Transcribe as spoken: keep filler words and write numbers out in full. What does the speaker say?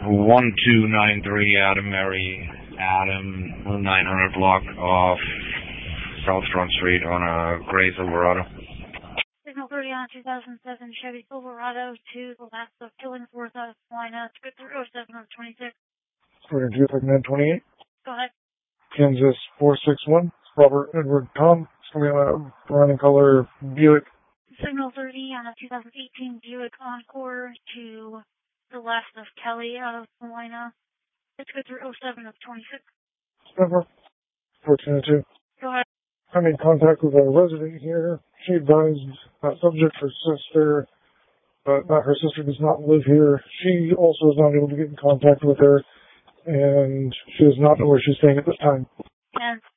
one two nine three Adam Mary Adam nine hundred block off South Front Street on a gray Silverado. Signal thirty on two thousand seven Chevy Silverado to the last of Killingsworth, South Carolina, script three oh seven of twenty-six. We're going to do nine twenty-eight. Go ahead. Kansas four six one. Robert Edward Tom. It's going to be on a brown and color Buick. Signal thirty on a two thousand eighteen Buick Encore to the last of Kelly, South Carolina. It's good through oh seven of twenty-six. Number fourteen oh two. Go ahead. I made contact with a resident here. She advised that subject, her sister, but that her sister does not live here. She also is not able to get in contact with her, and she does not know where she's staying at this time. And